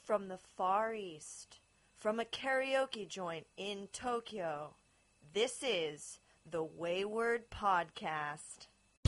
from the Far East, from a karaoke joint in Tokyo. This is the Wayward Podcast.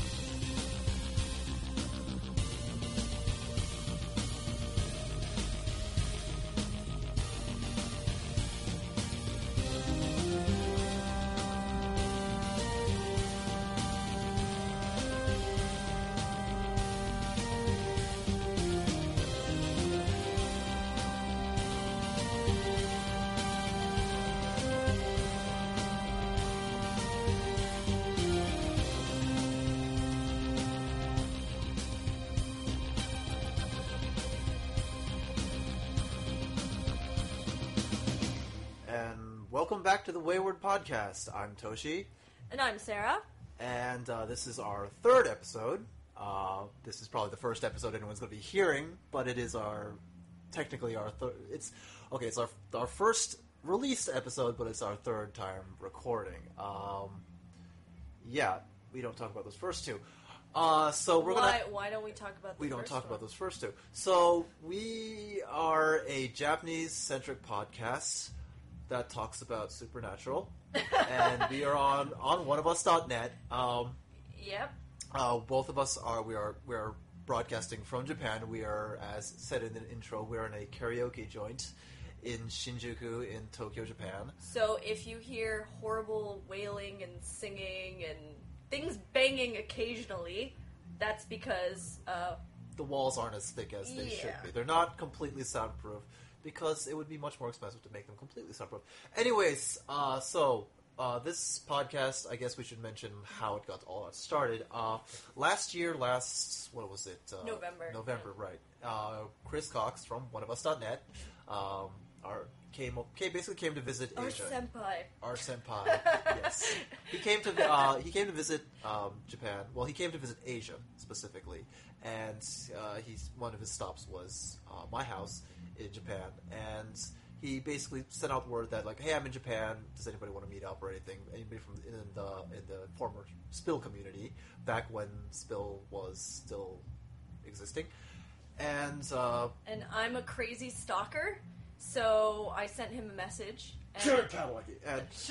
Welcome back to the Wayward Podcast. I'm Toshi. And I'm Sarah. And this is our third episode. This is probably the first episode anyone's going to be hearing, but it is technically our third. It's our first released episode, but it's our third time recording. Yeah, we don't talk about those first two. So we're Why don't we talk about? We don't talk about those first two. So we are a Japanese-centric podcast that talks about supernatural, and we are on oneofus.net. Yep. Both of us we are broadcasting from Japan. We are, as said in the intro, we're in a karaoke joint in Shinjuku in Tokyo, Japan. So if you hear horrible wailing and singing and things banging occasionally, that's because the walls aren't as thick as they should be. They're not completely soundproof, because it would be much more expensive to make them completely soundproof. Anyways, so this podcast, I guess we should mention how it got all started. Last year, what was it? November. November, right. Chris Cox from oneofus.net basically came to visit Asia. Our senpai, yes. He came to visit Japan. Well, he came to visit Asia specifically, and one of his stops was my house in Japan, and he basically sent out word that, like, hey, I'm in Japan. Does anybody want to meet up or anything? Anybody from in the former Spill community, back when Spill was still existing, and I'm a crazy stalker. So I sent him a message. Sure, kind of like it.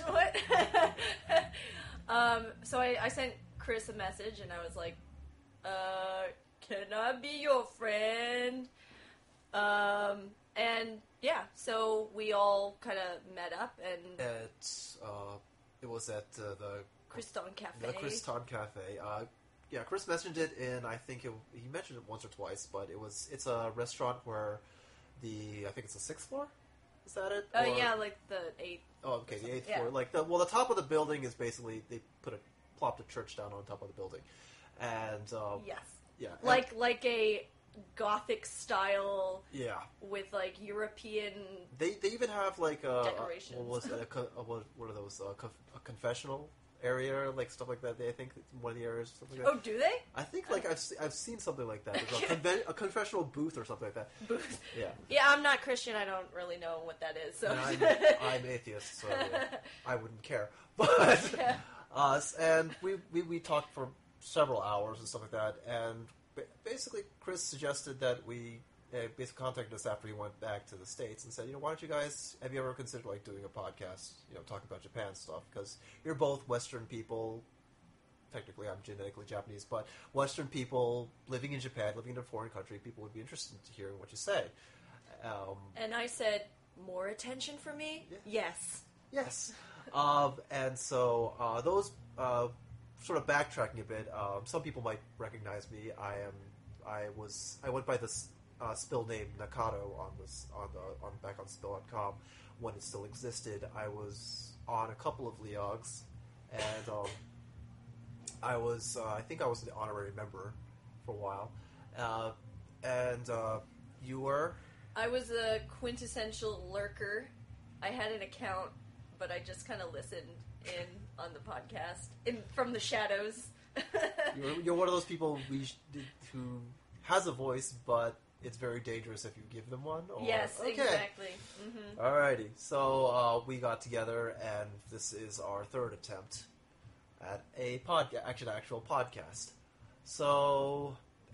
What? So I sent Chris a message, and I was like, can I be your friend? And yeah, so we all kind of met up, and it was at the Kriston Cafe. The Kriston Cafe. Yeah, Chris mentioned it in, I think he mentioned it once or twice, but it's a restaurant where I think it's the 6th floor? Is that it? Yeah, like the 8th. Oh, okay, the 8th floor. Like the top of the building is basically, they plopped a church down on top of the building. And, yes. Yeah. Like a Gothic style. Yeah. With, like, European. They even have, like, decorations. What was it? What are those? A confessional area, like stuff like that. I think one of the areas, something like that. Oh, do they? I think I've seen something like that. There's a confessional booth or something like that. Booth. Yeah. Yeah, I'm not Christian. I don't really know what that is. So I'm atheist, so I wouldn't care. But and we talked for several hours and stuff like that. And basically, Chris suggested that we basically contacted us after he went back to the States and said, why don't you guys, have you ever considered, like, doing a podcast, talking about Japan stuff? Because you're both Western people. Technically, I'm genetically Japanese, but Western people living in Japan, living in a foreign country, people would be interested to hearing what you say. And I said, more attention for me? Yeah. Yes. And so those, sort of backtracking a bit, some people might recognize me. I went by this Spill name Nakato back on Spill.com when it still existed. I was on a couple of Leogs, and I think I was an honorary member for a while. And you were? I was a quintessential lurker. I had an account, but I just kind of listened in on the podcast from the shadows. You're one of those people who has a voice, but it's very dangerous if you give them one? Or? Yes, okay. Exactly. Mm-hmm. Alrighty. So we got together, and this is our third attempt at a podcast, actual podcast. So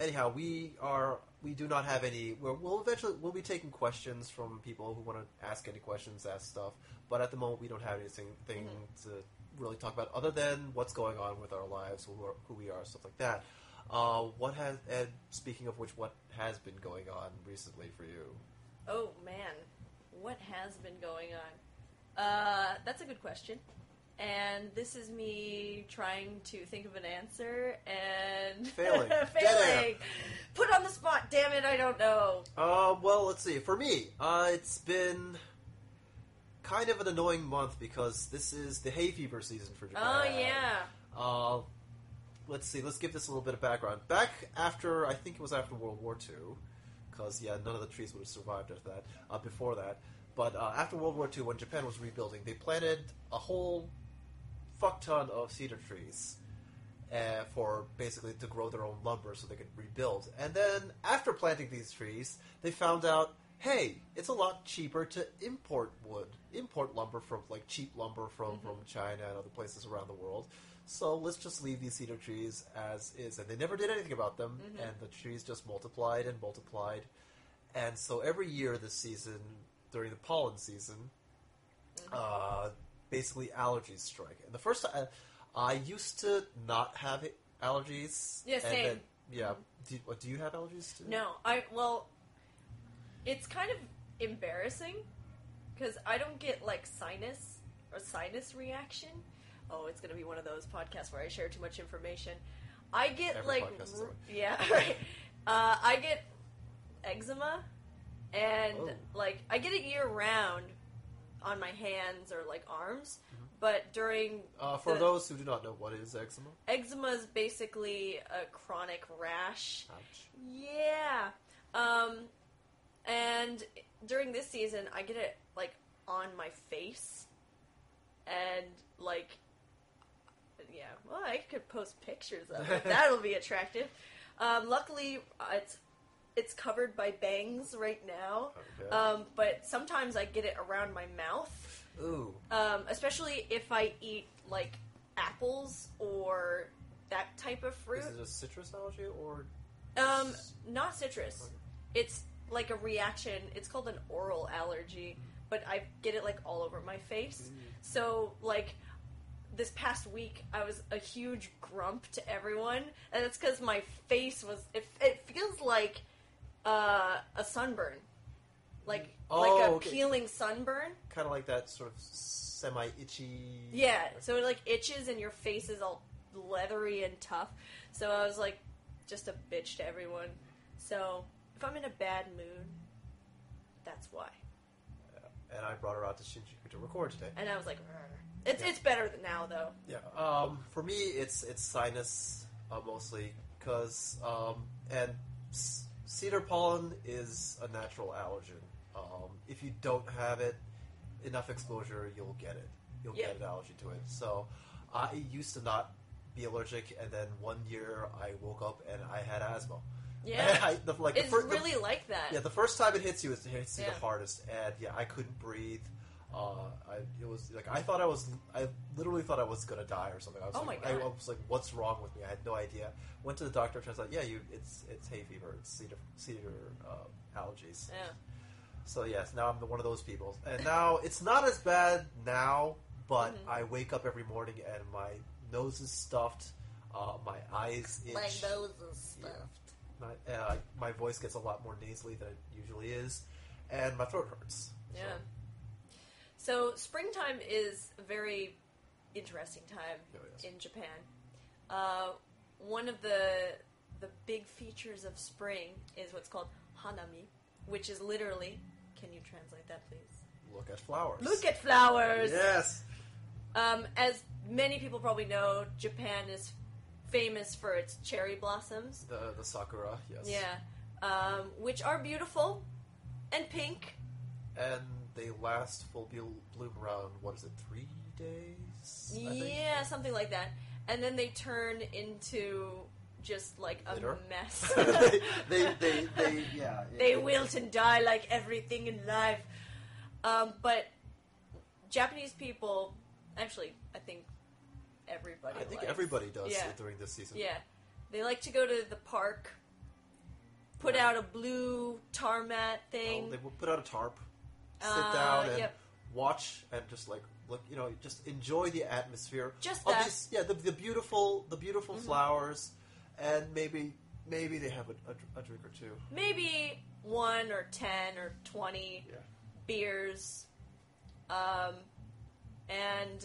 anyhow, we do not have any. We'll be taking questions from people who want to ask any questions, ask stuff. But at the moment, we don't have anything to really talk about other than what's going on with our lives, who we are, stuff like that. And speaking of which, what has been going on recently for you? Oh man, what has been going on? That's a good question. And this is me trying to think of an answer and failing. Put on the spot. Damn it, I don't know. Well, let's see. For me, it's been kind of an annoying month because this is the hay fever season for Japan. Oh yeah. Let's see. Let's give this a little bit of background. Back after, I think it was after World War II, because none of the trees would have survived after that. Before that, but after World War II, when Japan was rebuilding, they planted a whole fuck ton of cedar trees for basically to grow their own lumber so they could rebuild. And then after planting these trees, they found out, hey, it's a lot cheaper to import lumber from cheap lumber from China and other places around the world. So let's just leave these cedar trees as is. And they never did anything about them, and the trees just multiplied and multiplied. And so every year this season, during the pollen season, basically allergies strike. And the first time, I used to not have allergies. Yeah, same. Then, do you have allergies too? No, it's kind of embarrassing because I don't get sinus reaction. Oh, it's going to be one of those podcasts where I share too much information. I get Every podcast is like... yeah, right. I get eczema, and I get it year round on my hands or arms, but during for those who do not know, what is eczema is basically a chronic rash. Ouch. Yeah. And during this season I get it on my face, and I could post pictures of it. That'll be attractive. Luckily it's covered by bangs right now. Okay. But sometimes I get it around my mouth. Ooh. Especially if I eat apples or that type of fruit. Is it a citrus allergy or? Not citrus. Okay. It's a reaction. It's called an oral allergy, but I get it all over my face. So this past week, I was a huge grump to everyone, and it's because my face was. It feels like a sunburn, a peeling sunburn. Kind of like that sort of semi-itchy. Yeah, so it itches, and your face is all leathery and tough. So I was just a bitch to everyone. So if I'm in a bad mood, that's why. Yeah. And I brought her out to Shinjuku to record today. And I was like, it's better than now though. Yeah. For me, it's sinus mostly because cedar pollen is a natural allergen. If you don't have enough exposure, you'll get it. You'll get an allergy to it. So I used to not be allergic, and then one year I woke up and I had asthma. Yeah, it's really like that. Yeah, the first time it hits you, it hits you the hardest, and I couldn't breathe. It was I literally thought I was gonna die or something. My God. I was like, what's wrong with me? I had no idea. Went to the doctor. Turns out, it's hay fever. It's cedar allergies. Yeah. So yes, now I'm one of those people, and now it's not as bad now. But I wake up every morning and my nose is stuffed, my eyes itch. My nose is stuffed. My voice gets a lot more nasally than it usually is, and my throat hurts. Yeah. So springtime is a very interesting time in Japan. One of the big features of spring is what's called hanami, which is literally. Can you translate that, please? Look at flowers. Look at flowers. Yes. As many people probably know, Japan is famous for its cherry blossoms. The sakura, yes. Yeah. Which are beautiful and pink. And they last full bloom around, 3 days? I think? Yeah, something like that. And then they turn into just a Litter? mess. They wilt and die like everything in life. But Japanese people, actually, I think everybody everybody does Yeah. during this season. Yeah. They like to go to the park put out a blue tar mat thing. They will put out a tarp, sit down and yep. watch and just like look, just enjoy the atmosphere. Just of that. these, the beautiful flowers, and maybe they have a drink or two. Maybe 1 or 10 or 20 beers, and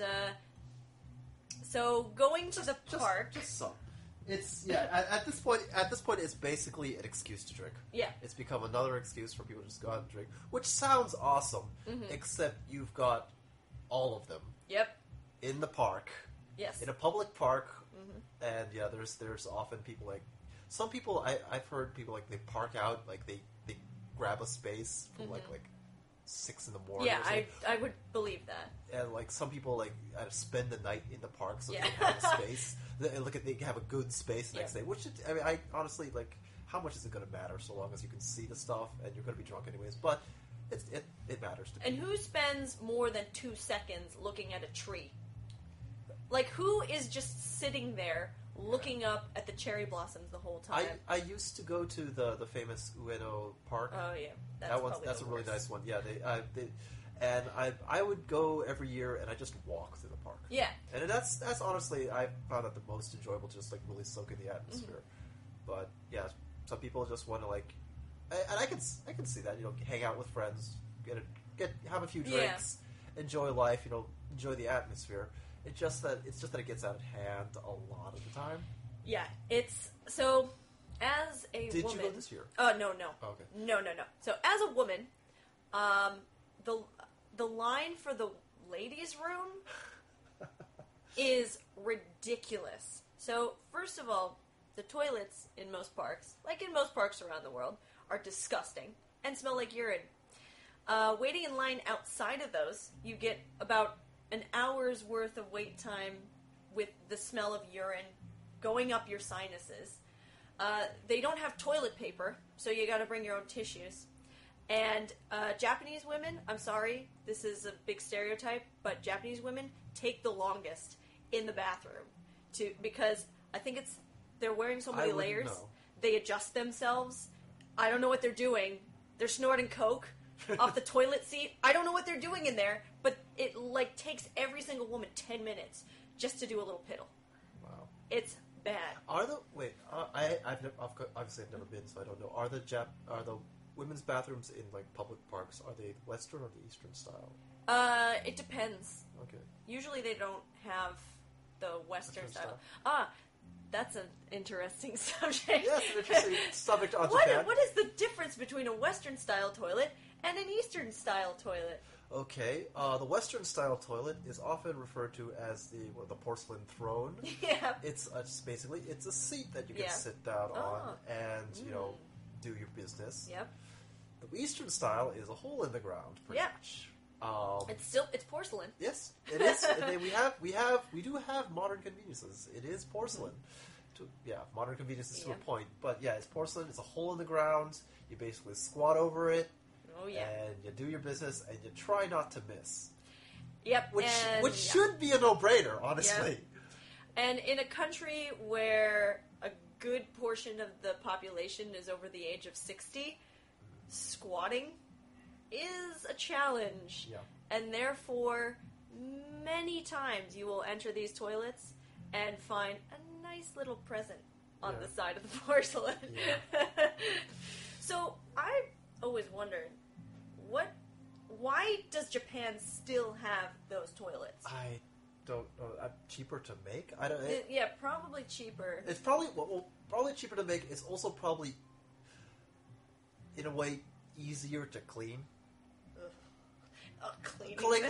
so going to the park. Just some. It's at this point, it's basically an excuse to drink. Yeah. It's become another excuse for people to just go out and drink, which sounds awesome, except you've got all of them. Yep. In the park. Yes. In a public park, and there's often people like some people I've heard people like they park out like they grab a space from like 6 in the morning. Yeah, I would believe that. And like some people like spend the night in the park so Yeah. they have a space. They have a good space the next day. Which I honestly like. How much is it going to matter so long as you can see the stuff and you're going to be drunk anyways? But it matters to me. And who spends more than 2 seconds looking at a tree? Like who is just sitting there looking up at the cherry blossoms the whole time? I used to go to the famous Ueno Park. Oh yeah, that's a really nice one. Yeah, and I would go every year and I just walk through the park. Yeah, and that's honestly I found that the most enjoyable, just like really soak in the atmosphere. But yeah, some people just want to like, and I can see that hang out with friends, have a few drinks, enjoy life, enjoy the atmosphere. It's just that it gets out of hand a lot of the time. Yeah, it's so. As a Did woman, you go this year? No. Oh, okay. No. So as a woman, the line for the ladies' room is ridiculous. So first of all, the toilets in most parks, like in most parks around the world, are disgusting and smell like urine. Waiting in line outside of those, you get about an hour's worth of wait time with the smell of urine going up your sinuses. They don't have toilet paper, so you gotta bring your own tissues. And Japanese women, I'm sorry, this is a big stereotype, but Japanese women take the longest in the bathroom because I think they're wearing so many layers. Know. They adjust themselves. I don't know what they're doing. They're snorting coke off the toilet seat. I don't know what they're doing in there, but it takes every single woman 10 minutes just to do a little piddle. Wow. It's bad. Obviously I've never been, so I don't know. Are the women's bathrooms in like public parks, are they Western or the Eastern style? It depends. Okay. Usually they don't have the Western style. That's an interesting subject. Yes, an interesting subject on Japan. What is the difference between a Western style toilet and an Eastern style toilet? Okay, the Western style toilet is often referred to as the porcelain throne. Yeah. It's basically a seat that you can sit down on and do your business. Yep. The Eastern style is a hole in the ground, pretty much. It's porcelain. Yes, it is. we do have modern conveniences. It is porcelain. Modern conveniences to a point, but it's porcelain. It's a hole in the ground. You basically squat over it. Oh yeah. And you do your business, and you try not to miss. Yep. Which should be a no-brainer, honestly. Yep. And in a country where a good portion of the population is over the age of 60, squatting is a challenge. Yeah. And therefore, many times you will enter these toilets and find a nice little present on the side of the porcelain. Yeah. So I always wondered, why does Japan still have those toilets? I don't know. Cheaper to make? I don't. Probably cheaper. It's probably probably cheaper to make. It's also probably, in a way, easier to clean. Cleaning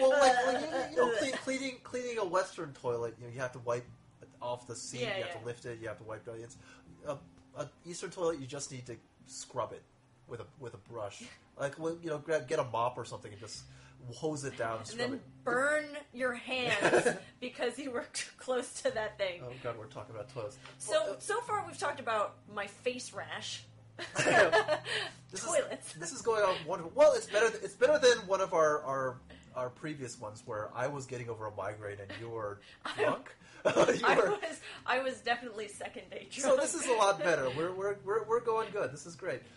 a Western toilet, you have to wipe off the seat. You have to lift it. You have to wipe down. An Eastern toilet, you just need to scrub it with a brush. Get a mop or something and just hose it down and scrub then it. Burn your hands because you were close to that thing. Oh God, we're talking about toilets. So far we've talked about my face rash. Toilets. This is going on wonderful. Well, it's better than one of our our previous ones where I was getting over a migraine and you were I- drunk. I was definitely second day So drunk. this is a lot better. We're going good. This is great.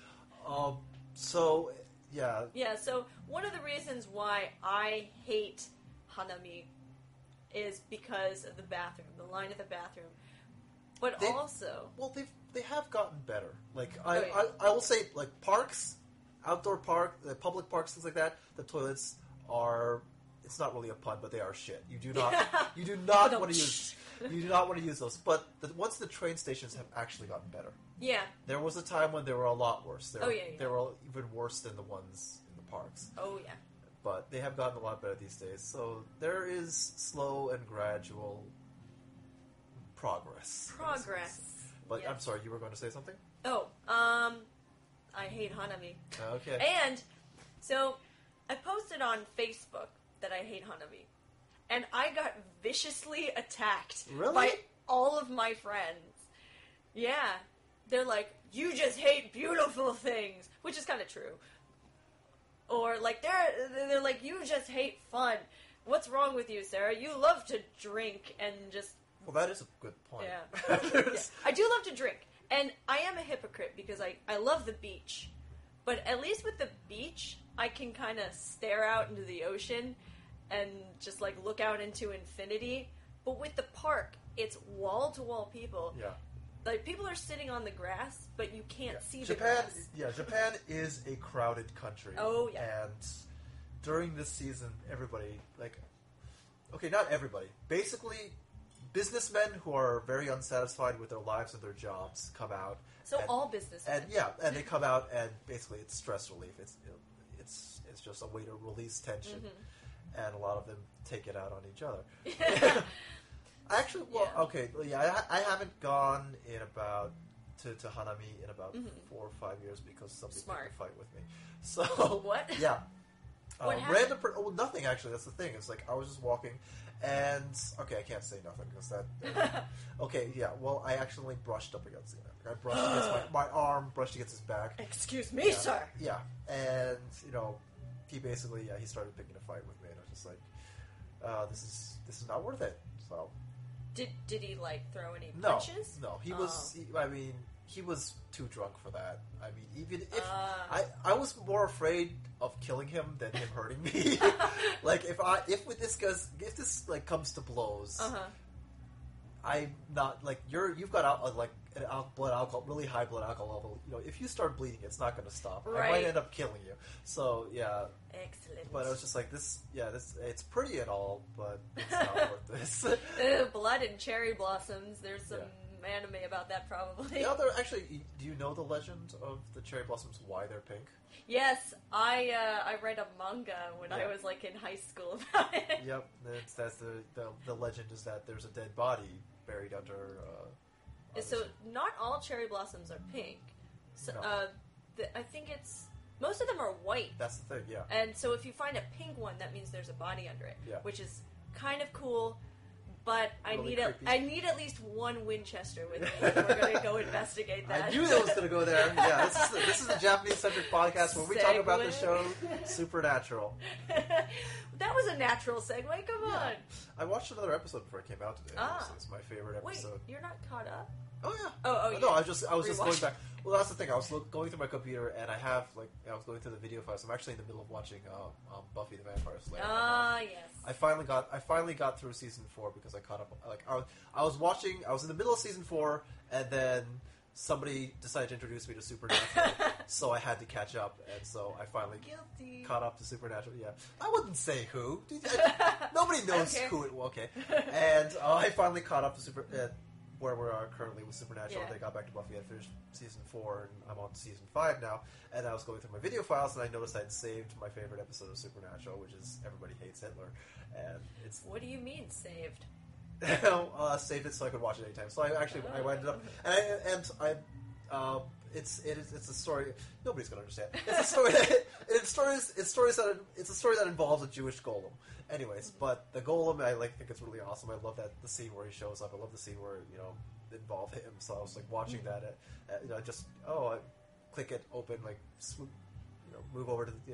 So yeah, Yeah, so one of the reasons why I hate Hanami is because of the bathroom, the line at the bathroom. But They- also, well they have gotten better. Like Oh, yeah. I will say, like parks, outdoor park, public parks, things like that. The toilets are. It's not really a pun, but they are shit. You do not want to use. You do not want to use those. But once the train stations have actually gotten better. yeah, There was a time when they were a lot worse. Oh, yeah. They were even worse than the ones in the parks. oh yeah. But they have gotten a lot better these days. So there is slow and gradual progress. Progress. But Yes. I'm sorry, you were going to say something? Oh, I hate Hanami. Okay. And so I posted on Facebook that I hate Hanami. And I got viciously attacked Really? by all of my friends. Yeah. They're like, you just hate beautiful things, which is kind of true. Or like they're like, you just hate fun. What's wrong with you, Sarah? You love to drink and just Well, that is a good point. yeah. Yeah. I do love to drink. And I am a hypocrite because I love the beach. But at least with the beach, I can kind of stare out into the ocean and just like look out into infinity. But with the park, it's wall to wall people. Yeah. Like people are sitting on the grass, but you can't Yeah. see the Japan. grass. Yeah, Japan is a crowded country. Oh, yeah. And during this season, everybody okay, not everybody. Basically, businessmen who are very unsatisfied with their lives and their jobs come out. So and, all businessmen. and they come out and basically it's stress relief. It's just a way to release tension, Mm-hmm. and a lot of them take it out on each other. Yeah. Actually, well, Yeah. okay, yeah, I haven't gone in about to Hanami in about 4 or 5 years because somebody Smart. picked a fight with me. So What? Yeah, What random. Nothing actually. That's the thing. It's like I was just walking, and okay, I can't say nothing because that. Okay, yeah. Well, I accidentally brushed up against it. I brushed against my arm, brushed against his back. Excuse me, Yeah. sir. Yeah, and he basically he started picking a fight with me, and I was just like, this is not worth it. So Did he like throw any no, punches? no, he Oh. was. He was too drunk for that. I mean, even if Ah. I was more afraid of killing him than him hurting me. Like if this like comes to blows, Uh huh. I'm not like you've got blood alcohol, really high blood alcohol level. If you start bleeding, it's not going to stop. I Right. might end up killing you. So yeah, Excellent. but I was just like this. Yeah, this it's pretty and all, but it's not worth this. Blood and cherry blossoms. There's some anime about that probably. The other, actually, do you know the legend of the cherry blossoms? Why they're pink? Yes, I read a manga when I Yeah. was like in high school about it. Yep, that's the legend is that there's a dead body buried under. So not all cherry blossoms are pink. So No. I think it's most of them are white. That's the thing, yeah. And so if you find a pink one, that means there's a body under it, Yeah. which is kind of cool. But Really creepy. I need at least one Winchester with me. If we're going to go investigate that. I knew that was going to go there. Yeah, this is the Japanese-centric podcast where we talk about the Segue. show Supernatural. That was a natural segue. Come on. I watched another episode before it came out today. Ah. It's my favorite Wait, episode. you're not caught up? Oh yeah. Oh, No, yeah. I was just going Rewatch. back. Well, that's the thing. I was going through my computer and I was going through the video files. I'm actually in the middle of watching Buffy the Vampire Slayer. Ah, yes. I finally got through season 4 because I caught up. Like I was in the middle of season 4, and then somebody decided to introduce me to Supernatural, so I had to catch up, and so I finally Guilty. caught up to Supernatural. Yeah, I wouldn't say who. Nobody knows Okay. who it was. Okay, and I finally caught up to where we are currently with Supernatural. Yeah. They got back to Buffy. I finished season 4, and I'm on season 5 now. And I was going through my video files, and I noticed I'd saved my favorite episode of Supernatural, which is Everybody Hates Hitler. And it's What do you mean saved? saved it so I could watch it anytime. So I ended up, it's a story nobody's gonna understand. It's a story it's a story that involves a Jewish golem. Anyways, but the golem I think it's really awesome. I love the scene where he shows up. I love the scene where it involved him. So I was like watching that. I click it open, like swoop, move over to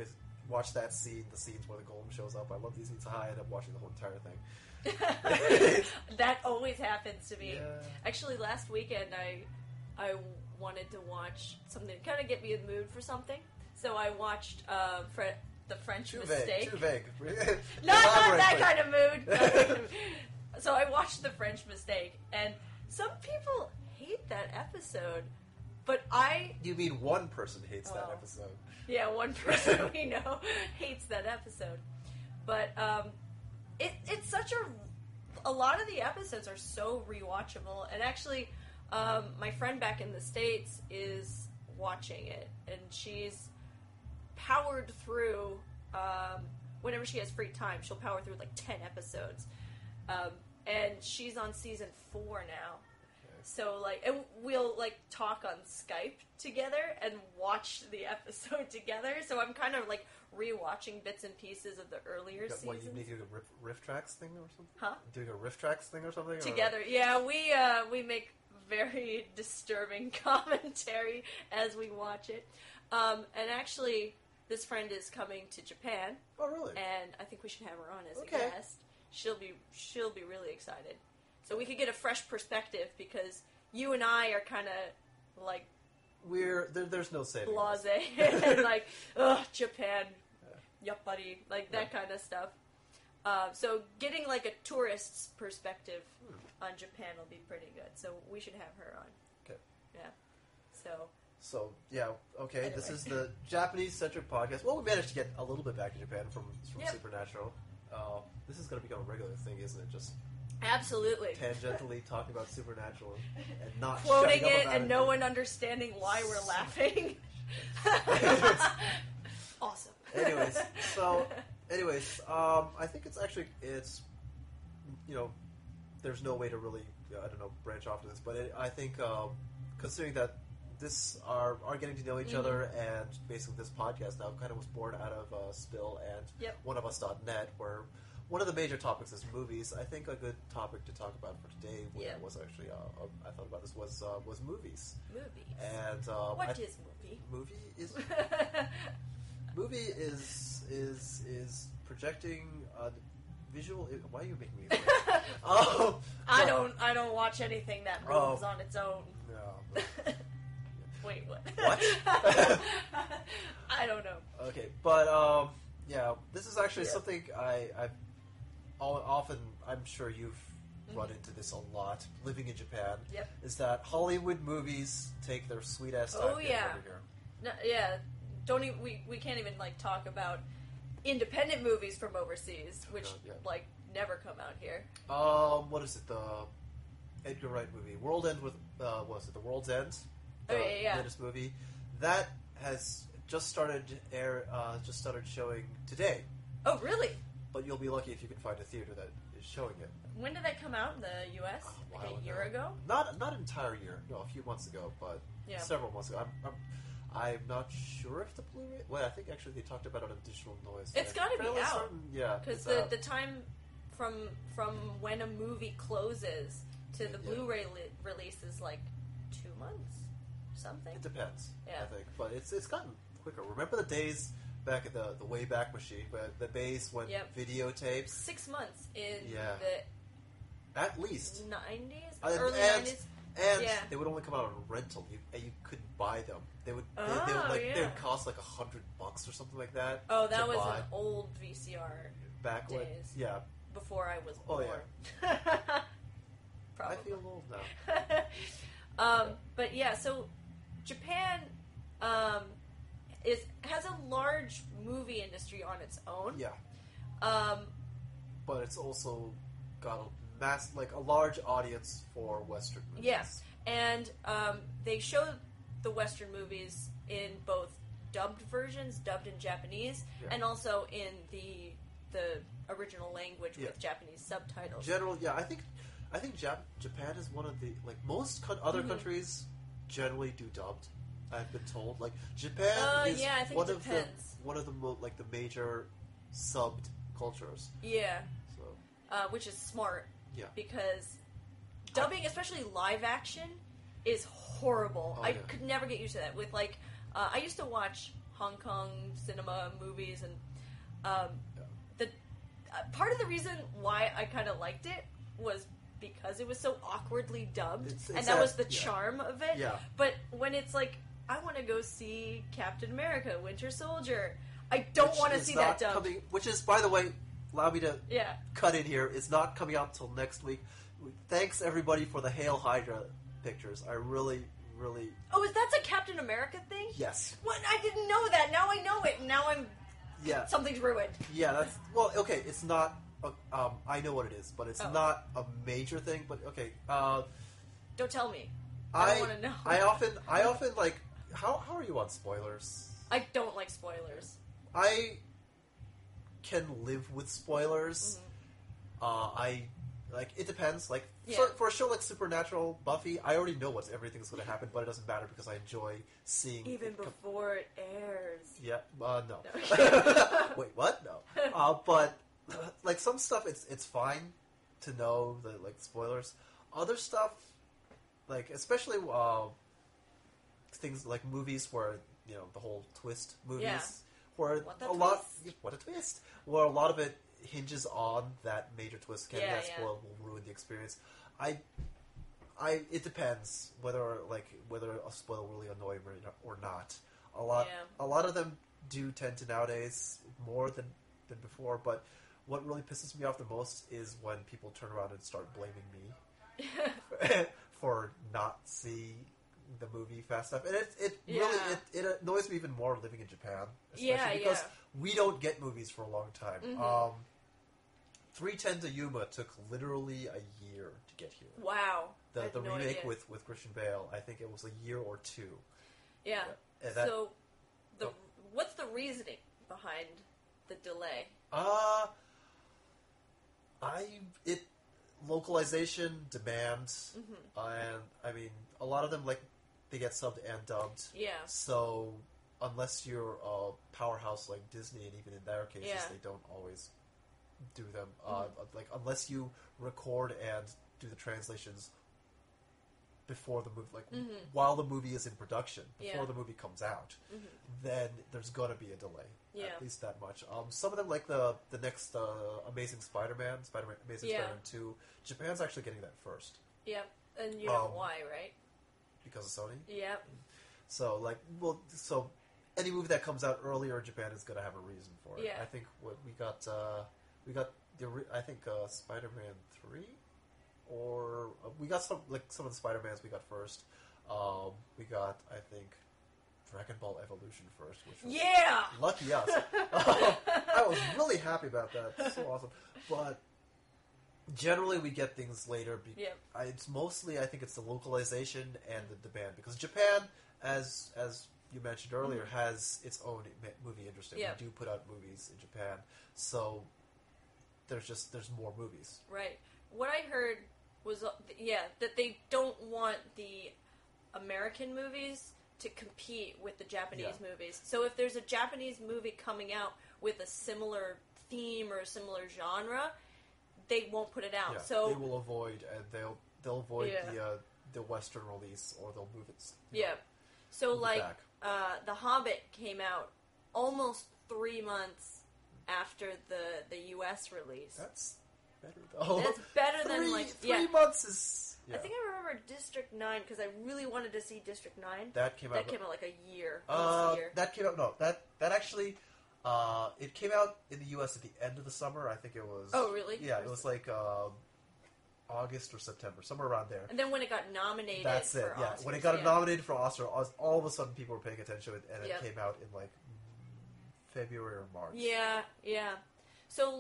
watch that scene, the scenes where the golem shows up. I love these scenes. I end up watching the whole entire thing. That always happens to me. Yeah. Actually, last weekend I wanted to watch something to kind of get me in the mood for something. So I watched The French Mistake. Too vague. Not Elaborate, that please. kind of mood. Not that kind of mood. So I watched The French Mistake, and some people hate that episode, but You mean one person hates that Oh. episode? Yeah, one person we know hates that episode. But it's such a lot of the episodes are so rewatchable. And actually, my friend back in the States is watching it, and she's powered through, whenever she has free time, she'll power through like 10 episodes. And she's on season 4 now. So, like, and we'll, like, talk on Skype together and watch the episode together. So I'm kind of, like, rewatching bits and pieces of the earlier seasons. What, you making a riff tracks thing or something? Huh? Doing a riff tracks thing or something? Together. Yeah, we make very disturbing commentary as we watch it. And actually, this friend is coming to Japan. Oh, really? And I think we should have her on as Okay. a guest. She'll be really excited. So we could get a fresh perspective, because you and I are kind of like There's no saving us. blasé and like, ugh, Japan, yup, buddy, like that kind of stuff. So getting like a tourist's perspective on Japan will be pretty good. So we should have her on. Okay. Yeah. So, yeah, okay, Anyway. This is the Japanese-centric podcast. Well, we managed to get a little bit back to Japan from Yep. Supernatural. This is going to become a regular thing, isn't it? Just Absolutely. tangentially talking about Supernatural and not Quoting shutting up it about and no one understanding why we're laughing. Awesome. Anyways, I think it's there's no way to really, branch off to this, but I think, considering that our getting to know each other, and basically this podcast now kind of was born out of Spill and Yep. oneofus.net, where one of the major topics is movies. I think a good topic to talk about for today was actually, I thought about this, was movies. Movies. And What is movie? Movie is projecting visual. Why are you making me? Oh, I don't watch anything that moves on its own. No. Wait, what? What? I don't know. Okay, but this is actually something I've often. I'm sure you've run into this a lot living in Japan. Yep. Is that Hollywood movies take their sweet ass time Oh, getting yeah. over here? No, yeah, don't even, we can't even like talk about independent movies from overseas, which God, yeah. like never come out here. What is it? The Edgar Wright movie, World End with what was it? The World's End. Oh, yeah. Latest movie that has just started showing today. Oh, really? But you'll be lucky if you can find a theater that is showing it. When did that come out in the U.S.? A Like while a year ago? Not an entire year. No, a few months ago, but Yeah. several months ago. I'm not sure if the Blu-ray. Well, I think actually they talked about it on Digital Noise. It's I'm gotta be fairly out. certain- yeah, Because it's out. the time from when a movie closes to the Yeah. Blu-ray release is like 2 months, something. It depends. Yeah. I think, but it's gotten quicker. Remember the days back at the Wayback Machine, where the days when Yep. videotapes 6 months in Yeah. the at least 90s, And- early and- 90s. and Yeah. they would only come out on rental. You couldn't buy them. They would Oh, they yeah. would cost like $100 or something like that. Oh, that to was buy an old VCR back when days. yeah. before I was Oh, born. I Probably. feel old now. But yeah, so Japan has a large movie industry on its own. Yeah, Um, but it's also got a large audience for Western movies. Yes, and they show the Western movies in both dubbed versions, dubbed in Japanese, Yeah. and also in the original language with Japanese subtitles. I think Japan is one of the most other Mm-hmm. countries generally do dubbed. I've been told Japan is yeah, I think one it of depends. the major subbed cultures. Yeah, So which is smart. Yeah. Because dubbing, especially live action, is horrible. Oh, I yeah. could never get used to that. With I used to watch Hong Kong cinema movies, and the part of the reason why I kind of liked it was because it was so awkwardly dubbed, and that was the charm of it. Yeah. But when it's like, I want to go see Captain America, Winter Soldier, I don't want to see that dubbed. Which is, by the way, allow me to Yeah. cut in here. It's not coming out till next week. Thanks everybody for the Hail Hydra pictures. I really, really. Oh, that's a Captain America thing? Yes. What? I didn't know that. Now I know it. Now I'm. Yeah. Something's ruined. Yeah, that's well. Okay, it's not. I know what it is, but it's not a major thing. But okay. Don't tell me. I don't want to know. I often like. How are you on spoilers? I don't like spoilers. I can live with spoilers. Mm-hmm. It depends. Like Yeah. for a show like Supernatural, Buffy, I already know everything's going to happen, but it doesn't matter because I enjoy seeing Even before it airs. Yeah, no. Wait, what? No. But like some stuff, it's fine to know the like spoilers. Other stuff, like especially things like movies where the whole twist movies, Yeah. where What a twist, where a lot of it hinges on that major twist. Can that spoil will ruin the experience. It depends whether a spoiler will really annoy me or not. A lot of them do tend to nowadays more than before. But what really pisses me off the most is when people turn around and start blaming me for not seeing the movie fast enough, and it really annoys me even more living in Japan, especially because we don't get movies for a long time. Mm-hmm. 310 to Yuma took literally a year to get here. Wow. The no remake idea. with Christian Bale, I think it was a year or two. Yeah. That, so, what's the reasoning behind the delay? Localization, demand, and I mean a lot of them they get subbed and dubbed. Yeah. So unless you're a powerhouse like Disney, and even in their cases, they don't always do them. Unless you record and do the translations before the movie, while the movie is in production, before the movie comes out, then there's gonna be a delay. Yeah. At least that much. Some of them, like the next Amazing Spider-Man 2, Japan's actually getting that first. Yep. And you know why, right? Because of Sony? Yep. So, so any movie that comes out earlier in Japan is going to have a reason for it. Yeah. I think we got Spider-Man 3, or we got some of the Spider-Mans we got first. We got, I think, Dragon Ball Evolution first, which was lucky us. I was really happy about that. So awesome. But generally, we get things later. It's mostly, I think, it's the localization and the demand, because Japan, as you mentioned earlier, has its own movie industry. Yep. We do put out movies in Japan, so there's more movies. Right. What I heard was that they don't want the American movies to compete with the Japanese movies. So if there's a Japanese movie coming out with a similar theme or a similar genre, they won't put it out. Yeah, so they will avoid, and they'll avoid the Western release, or they'll move it. So The Hobbit came out almost 3 months after the U.S. release. That's better though. That's better than 3 months is. Yeah. I think I remember District 9 because I really wanted to see District 9. That came out like a year. Almost a year. That came out. No, that actually. It came out in the U.S. at the end of the summer. I think it was. Oh, really? Yeah, it was August or September, somewhere around there. And then when it got nominated, that's it. Yeah, Oscars, when it got nominated for Oscar, all of a sudden people were paying attention to it, and it came out in February or March. Yeah. So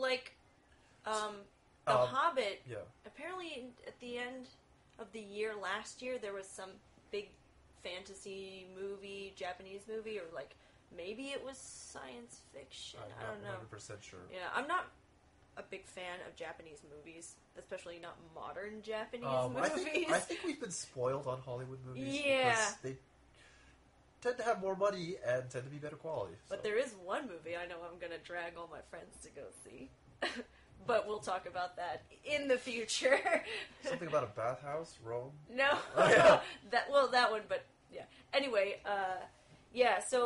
The Hobbit. Yeah. Apparently, at the end of the year last year, there was some big fantasy movie, Japanese movie, or maybe it was science fiction. I don't know. 100% sure. Yeah, I'm not a big fan of Japanese movies, especially not modern Japanese movies. I think we've been spoiled on Hollywood movies. Yeah. Because they tend to have more money and tend to be better quality. But there is one movie I know I'm going to drag all my friends to go see. But we'll talk about that in the future. Something about a bathhouse, Rome? No. Oh, yeah. that one, but yeah. Anyway, so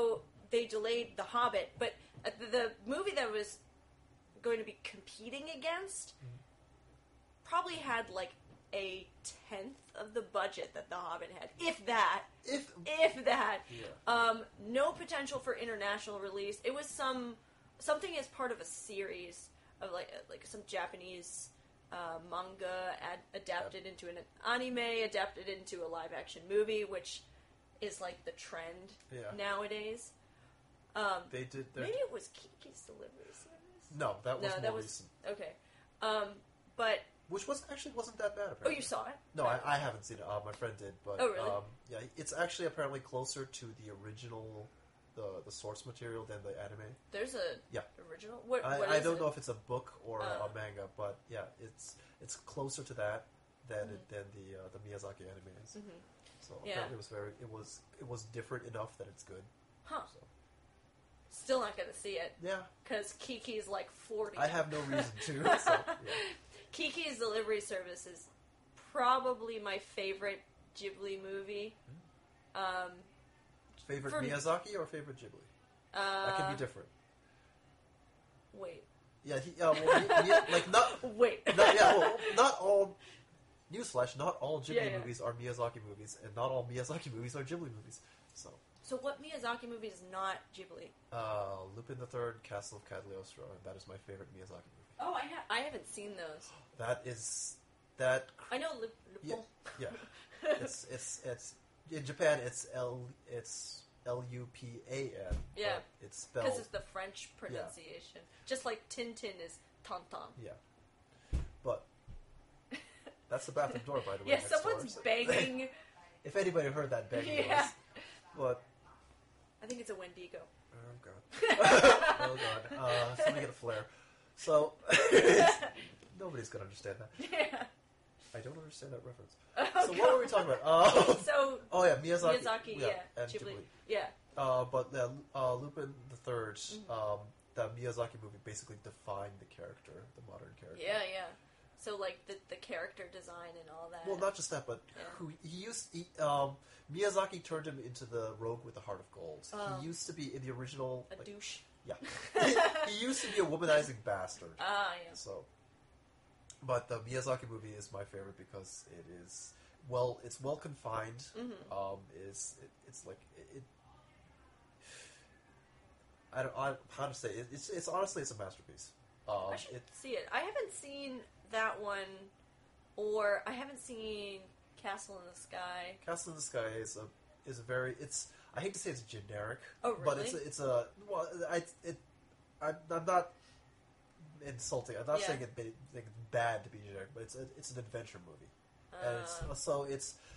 they delayed The Hobbit, but the movie that was going to be competing against probably had like a tenth of the budget that The Hobbit had, if that. If that. Yeah. No potential for international release. It was something as part of a series of like some Japanese manga adapted into an anime, adapted into a live action movie, which is like the trend nowadays. They did their... Maybe it was Kiki's Delivery Service. No, that was more recent. Okay, but which wasn't that bad. Apparently. Oh, you saw it? No, I haven't seen it. My friend did, but oh really? Yeah, it's actually apparently closer to the original, the source material than the anime. There's a original. What I don't know if it's a book or a manga, but yeah, it's closer to that than the Miyazaki anime is. Mm-hmm. So apparently it was different enough that it's good. Huh. So. Still not gonna see it. Yeah. Because Kiki's like 40. I have no reason to. So, yeah. Kiki's Delivery Service is probably my favorite Ghibli movie. Favorite Miyazaki or favorite Ghibli? That can be different. Wait. Yeah, like not. Wait. Not all. Newsflash: not all Ghibli movies are Miyazaki movies, and not all Miyazaki movies are Ghibli movies. So what Miyazaki movie is not Ghibli? Lupin the Third, Castle of Cagliostro, and that is my favorite Miyazaki movie. Oh, I haven't seen those. That. I know Lupin. Yeah. It's in Japan. It's Lupan. Yeah. It's spelled because it's the French pronunciation, just like Tintin is Tantan. Yeah. But that's the bathroom door, by the way. Yeah, someone's banging. If anybody heard that banging noise, but I think it's a Wendigo. Oh god. Oh god. Somebody get a flare. So nobody's gonna understand that. Yeah. I don't understand that reference. Oh, so what were we talking about? So Miyazaki, and Ghibli. Ghibli. Yeah. But Lupin the Third, the Miyazaki movie basically defined the character, the modern character. Yeah. So like the character design and all that. Well, not just that, but Miyazaki turned him into the rogue with the heart of gold. He used to be in the original douche. Yeah, he used to be a womanizing bastard. Ah, yeah. So, but the Miyazaki movie is my favorite because it's well confined. Mm-hmm. It's like it. I don't how to say it. It's honestly it's a masterpiece. I should see it. I haven't seen that one, or I haven't seen Castle in the Sky. Castle in the Sky is a very I hate to say it's generic. Oh, really? But it's a I'm not insulting. I'm not saying it's bad to be generic, but it's an adventure movie, and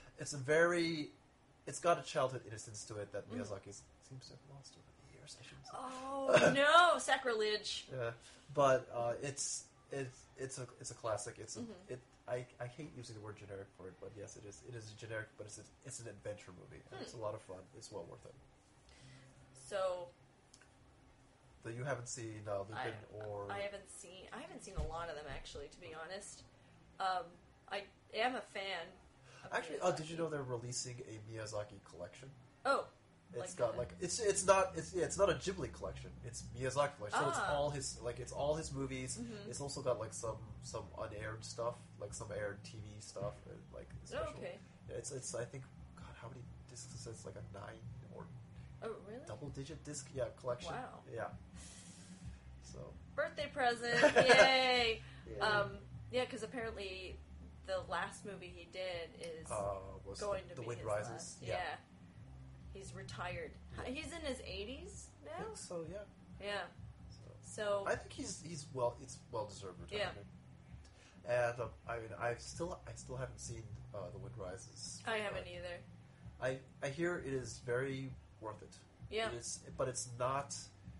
it's got a childhood innocence to it that Miyazaki seems to have lost over the years. I shouldn't say. Oh no, sacrilege! Yeah, but it's a classic. I hate using the word generic for it, but yes, it is. It is generic, but it's an adventure movie. And it's a lot of fun. It's well worth it. So you haven't seen Lupin or I haven't seen a lot of them actually. To be honest, I am a fan. Actually, did you know they're releasing a Miyazaki collection? Oh. It's got it's not a Ghibli collection. It's Miyazaki collection. So it's all his movies. Mm-hmm. It's also got like some unaired stuff, like some aired TV stuff, and like special. Oh, okay. Yeah, it's I think how many discs is it? It's like a 9 or really? double-digit disc collection. Wow. Yeah. So birthday present, yay! Yeah, because apparently the last movie he did is was going to The be Wind his Rises. last. Yeah. He's retired. Yeah. He's in his 80s now. I think so, yeah. Yeah. So I think it's well deserved retirement. Yeah. And I mean, I still haven't seen The Wind Rises. I haven't either. I hear it is very worth it. Yeah. It is, but it's not.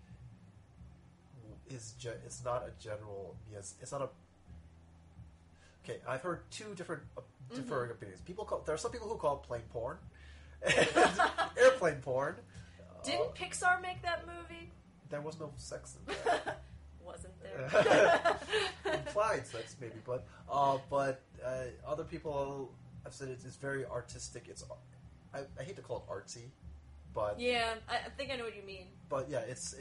It's not a general. Yes, it's not a. Okay, I've heard two different differing opinions. There are some people who call it plain porn, and airplane porn. Didn't Pixar make that movie? There was no sex in that. Wasn't there? Implied sex, maybe, but other people have said it's very artistic. I hate to call it artsy, but Yeah, I think I know what you mean. but yeah, it's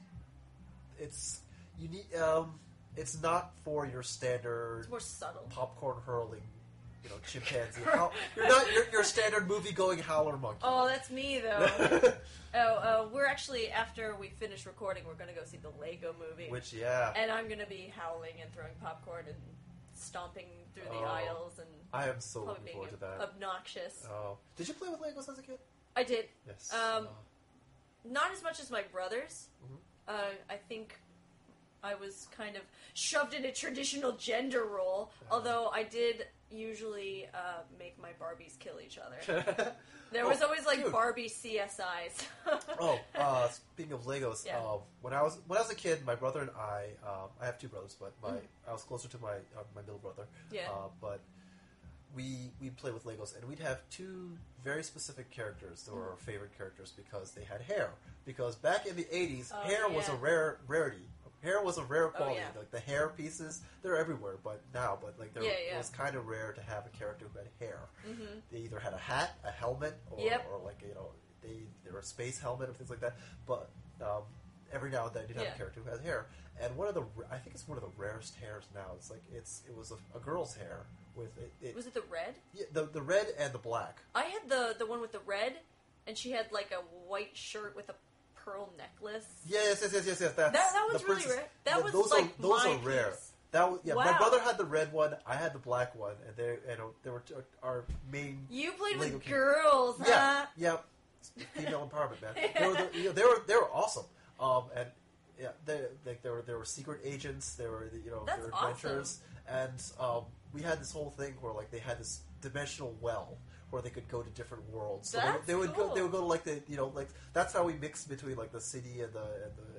you need it's not for your standard It's more subtle. popcorn hurling, chimpanzee. You're not your standard movie going howler monkey. Oh, that's me though. We're actually, after we finish recording, we're gonna go see the Lego Movie. Which And I'm gonna be howling and throwing popcorn and stomping through the aisles and I am so probably looking being forward to that. obnoxious. Oh, did you play with Legos as a kid? I did. Yes. Not as much as my brothers. Mhm. I think I was kind of shoved in a traditional gender role, although I did usually make my Barbies kill each other. There was always like dude. Barbie CSIs. Speaking of Legos, Yeah. when I was a kid, my brother and I have two brothers, but I was closer to my middle brother. Yeah. But we'd play with Legos, and we'd have two very specific characters that were our favorite characters because they had hair. Because back in the 80s, hair was a rarity. Hair was a rare quality. yeah. Like the hair pieces, they're everywhere. But like Yeah. it was kind of rare to have a character who had hair. Mm-hmm. They either had a hat, a helmet, or like they were a space helmet or things like that. But every now and then you'd have a character who has hair. And I think it's one of the rarest hairs now. It's like it was a girl's hair with it. Was it the red? Yeah, the red and the black. I had the one with the red, and she had like a white shirt with a pearl necklace. Yes. That's, that one's the really princess. rare. That was those like those my are rare. piece. That was, yeah. Wow. My brother had the red one. I had the black one, and they were our main. You played Lego with kid. girls, huh? Yeah. Female empowerment, man. They were awesome. And yeah, they were secret agents. They were That's they were adventurers, and we had this whole thing where like they had this dimensional well where they could go to different worlds. So That's they would cool. go to like the like that's how we mixed between like the city and the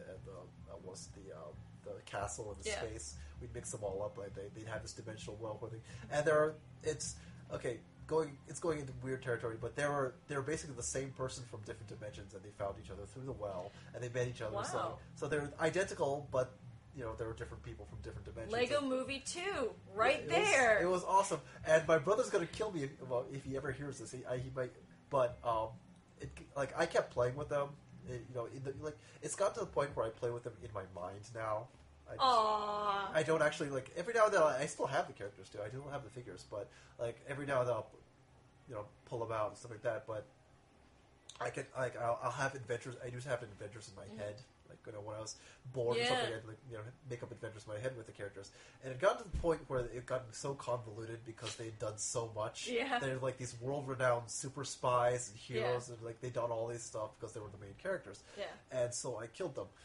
castle and the space. We'd mix them all up. Like they'd have this dimensional well where it's going into weird territory, but they were basically the same person from different dimensions, and they found each other through the well, and they met each other. Wow. So they're identical, but there were different people from different dimensions. Lego Movie 2, right It there. was awesome, and my brother's gonna kill me if he ever hears this. He might, but I kept playing with them. It's got to the point where I play with them in my mind now. Aww. I don't actually every now and then I still have the characters too. I don't have the figures, but every now and then I'll pull them out and stuff like that. But I'll have adventures. I used to have adventures in my head, when I was bored or something. I'd make up adventures in my head with the characters, and it got to the point where it got so convoluted because they'd done so much. Yeah. They're like these world-renowned super spies and heroes, and they'd done all this stuff because they were the main characters. Yeah. And so I killed them.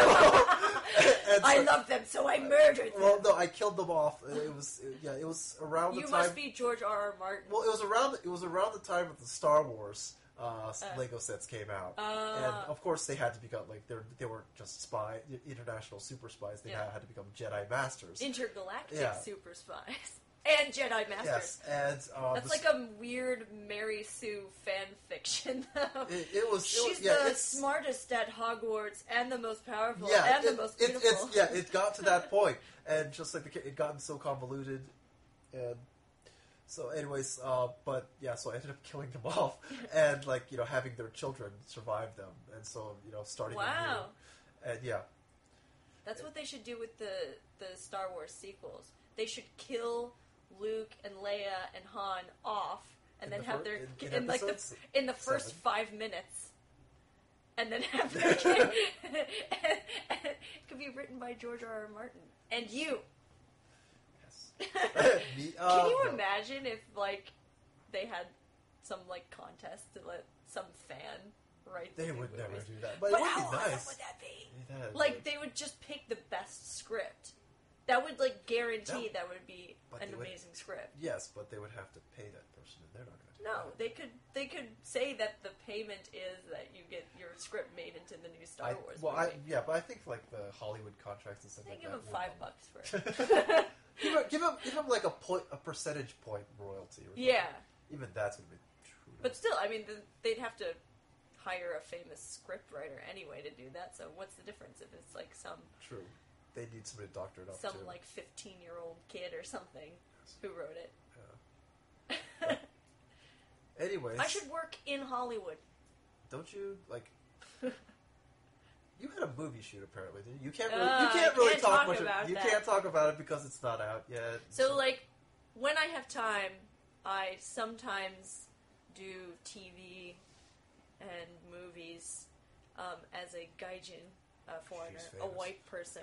I love them, so I murdered them. Well, no, I killed them off. It was around the You time. must be George R.R. Martin. Well, it was around the time that the Star Wars Lego sets came out, and of course they had to become they weren't just international super spies. They had to become Jedi Masters, Intergalactic Yeah. super spies. And Jedi Masters. Yes, and That's like a weird Mary Sue fan fiction, though. it was. She's the smartest at Hogwarts and the most powerful Yeah, and the most beautiful. It got to that point, and just it gotten so convoluted, and so anyways, but yeah, so I ended up killing them off, and having their children survive them, and so starting Wow. anew, and yeah, That's what they should do with the Star Wars sequels. They should kill Luke and Leia and Han off, and then have their in the first 5 minutes, and then have their kid. It could be written by George R.R. Martin and you. yes. Can you imagine if they had some contest to let some fan write? They the new would never movies? do that, but But it would how be awesome nice. would that be? Yeah, They would just pick the best script. That would guarantee that would be an amazing script. Yes, but they would have to pay that person, and they're not going to do No, that. they could say that the payment is that you get your script made into the new Star Wars movie. But I think the Hollywood contracts and stuff They like give that. them $5 for it. give him a percentage point royalty. Or something. Yeah, Even that's going to be true. but still, I mean, they'd have to hire a famous script writer anyway to do that. So what's the difference if it's some True. They need somebody to doctor it up some too. 15-year-old kid or something who wrote it? Yeah. Anyways, I should work in Hollywood. don't you like? You had a movie shoot apparently, didn't you? You can't really talk much about you that. can't talk about it because it's not out yet. So, like, when I have time, I sometimes do TV and movies as a gaijin foreigner, a white person,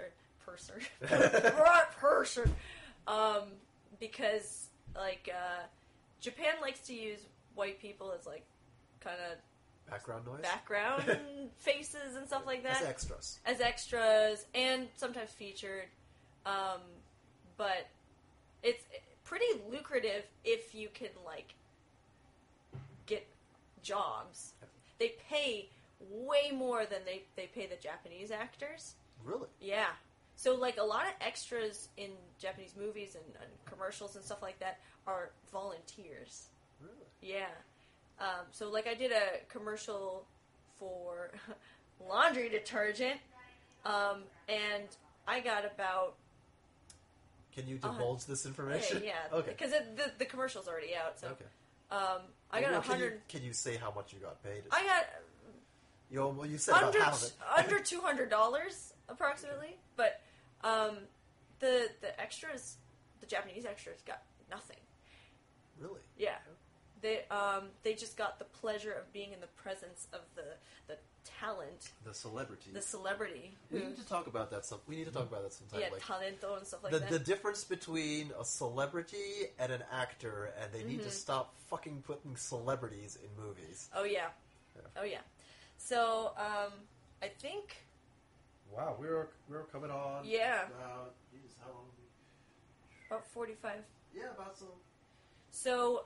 because like Japan likes to use white people as like kind of background faces and stuff like that. As extras, and sometimes featured. But it's pretty lucrative if you can, like, get jobs. They pay way more than they pay the Japanese actors. Really? Yeah. So, like, a lot of extras in Japanese movies and commercials and stuff like that are volunteers. Really? Yeah. So, like, I did a commercial for laundry detergent, and I got about... Can you divulge this information? Yeah. Okay. Because the commercial's already out, so... Okay. I got 100... Can you say how much you got paid? I got... You said about half of it. Under $200, approximately. But the extras, the Japanese extras, got nothing. Really? Yeah. They just got the pleasure of being in the presence of the talent. The celebrity. We need to talk about that sometime. Yeah, like, talento and stuff like that. The difference between a celebrity and an actor, and they need to stop fucking putting celebrities in movies. Oh, yeah. Oh, yeah. So, I think... Wow, we were coming on... Yeah. How long? About 45. Yeah, about so. So,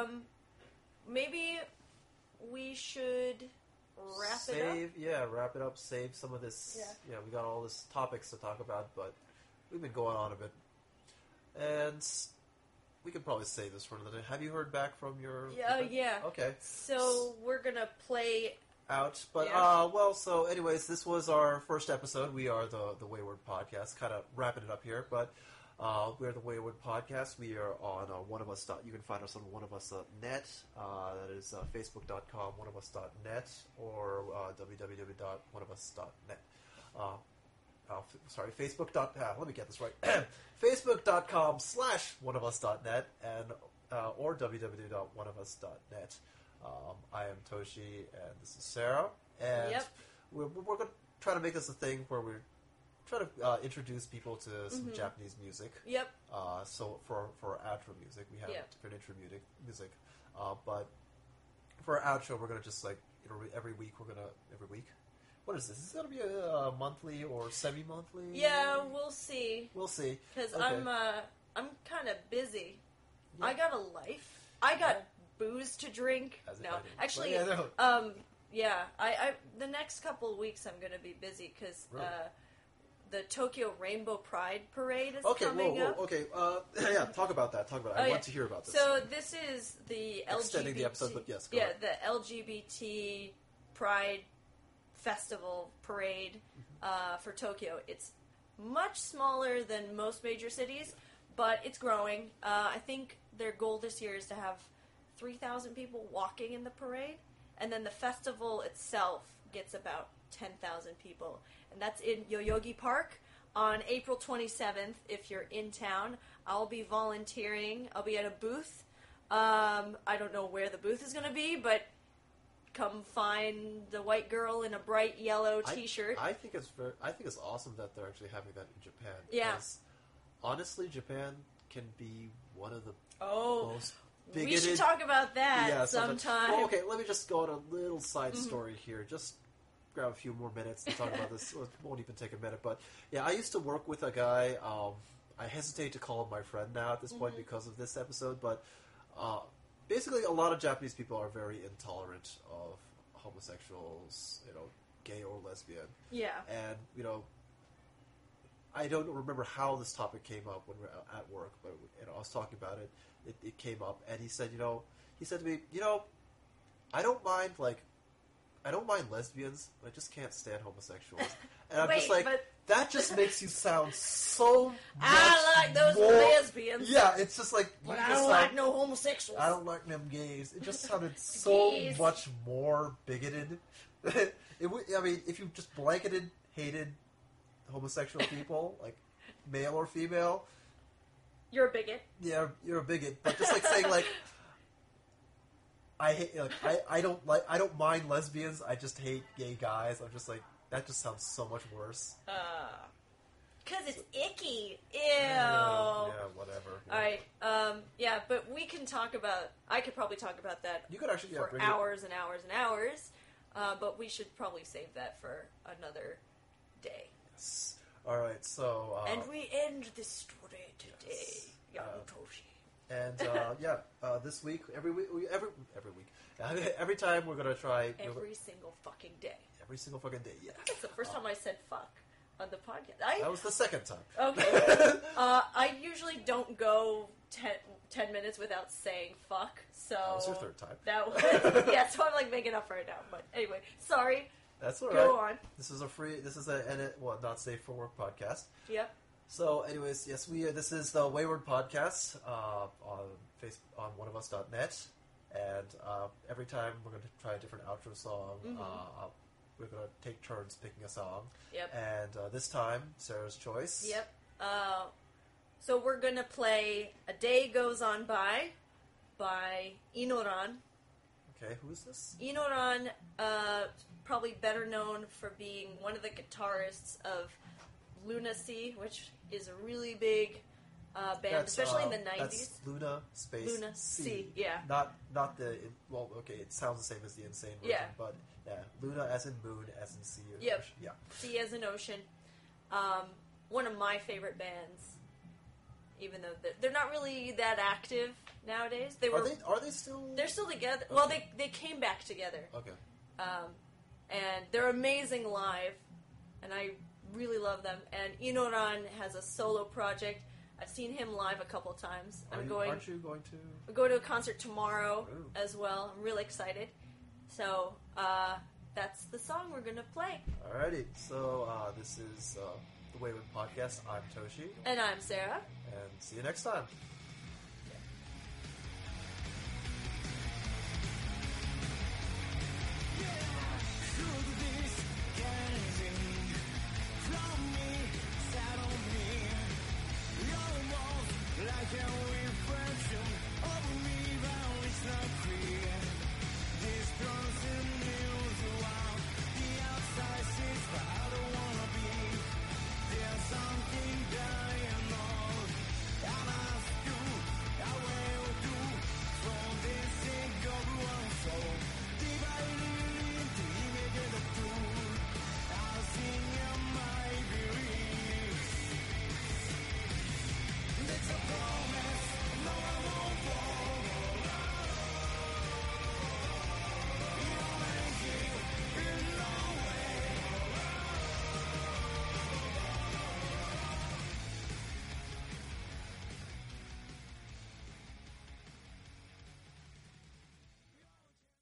maybe we should wrap it up? Yeah, wrap it up, save some of this... Yeah, we got all this topics to talk about, but we've been going on a bit. And we could probably save this for another day. Have you heard back from your... Yeah. Okay. So, we're gonna play... out, but so anyways, this was our first episode. We are the Wayward Podcast, kind of wrapping it up here, but we're the Wayward Podcast. We are on oneofus. You can find us on oneofus.net. That is facebook.com oneofus.net or www.oneofus.net. Sorry, Facebook. Let me get this right. Facebook.com/oneofus.net and or www.oneofus.net. I am Toshi, and this is Sarah, and we're going to try to make this a thing where we're trying to introduce people to some Japanese music. Yep. So for our outro music, we have different intro music, but for our outro, we're going to just every week. What is this? Is this going to be a monthly or semi-monthly? Yeah, we'll see. Because okay. I'm kind of busy. Yeah. I got a life. I got booze to drink. No, actually, I the next couple of weeks I'm going to be busy because the Tokyo Rainbow Pride Parade is coming up. Okay, talk about that. I want to hear about this. So this is the extending the episode, but yes, go ahead. the LGBT Pride Festival Parade for Tokyo. It's much smaller than most major cities, but it's growing. I think their goal this year is to have 3,000 people walking in the parade, and then the festival itself gets about 10,000 people, and that's in Yoyogi Park on April 27th. If you're in town, I'll be volunteering. I'll be at a booth. I don't know where the booth is going to be, but come find the white girl in a bright yellow T-shirt. I think it's awesome that they're actually having that in Japan. Yeah. Because honestly, Japan can be one of the most bigoted... We should talk about that sometime. Well, okay, let me just go on a little side story here. Just grab a few more minutes to talk about this. It won't even take a minute. But yeah, I used to work with a guy. I hesitate to call him my friend now at this point because of this episode. But basically, a lot of Japanese people are very intolerant of homosexuals, gay or lesbian. Yeah. And, I don't remember how this topic came up when we were at work, but I was talking about it. It came up, and he said, he said to me, I don't mind lesbians, but I just can't stand homosexuals. And I'm just like, that just makes you sound so I like those more, lesbians. Yeah, it's just like... But I don't like no homosexuals. I don't like them gays. It just sounded so Gays. much more bigoted. I mean, if you just blanketed, hated homosexual people, like male or female... You're a bigot. Yeah, you're a bigot. But just like saying, like... I don't mind lesbians. I just hate gay guys. I'm just like, that just sounds so much worse. Cause it's icky. Ew. Yeah, whatever. All right. Yeah, but we can talk about. I could probably talk about that. You could actually for bring hours and hours and hours. But we should probably save that for another day. Yes. All right. So. And we end this story today, Yanotoshi. And this week, every week, every time we're gonna try Every single fucking day. every single fucking day. Yeah, That's the first time I said fuck on the podcast. that was the second time. Okay. I usually don't go 10 minutes without saying fuck. So That was your third time. That was, yeah. So I'm like making up for it now. But anyway, sorry. That's all right. Go on. This is a not safe for work podcast. Yep. So, anyways, yes, this is the Wayward Podcast on oneofus.net, and every time we're going to try a different outro song. We're going to take turns picking a song. Yep. And this time, Sarah's choice. Yep. So we're gonna play "A Day Goes On by Inoran. Okay, who is this? Inoran, probably better known for being one of the guitarists of Lunacy, which is a really big band, especially in the 90s. That's Luna Space Luna C. C, yeah. Not the... Well, okay, it sounds the same as the Insane version, Yeah. but yeah, Luna as in moon, as in sea. Yep. Yeah. C as an ocean. One of my favorite bands, even though they're not really that active nowadays. Are they still... They're still together. Okay. Well, they came back together. Okay. And they're amazing live, and I really love them. And Inoran has a solo project. I've seen him live a couple times. Aren't you going to... I'm going to a concert tomorrow Ooh. as well. I'm really excited. So, that's the song we're going to play. Alrighty, so this is the Wayward Podcast. I'm Toshi, And I'm Sarah. and see you next time.